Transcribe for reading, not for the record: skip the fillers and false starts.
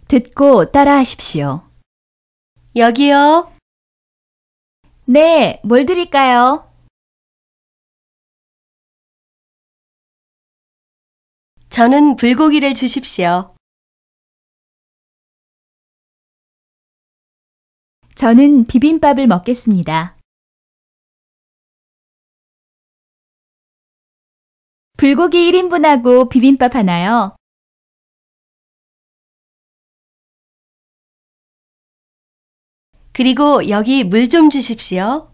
듣고 따라하십시오. 여기요. 네, 뭘 드릴까요? 저는 불고기를 주십시오. 저는 비빔밥을 먹겠습니다. 불고기 1인분하고 비빔밥 하나요? 그리고 여기 물 좀 주십시오.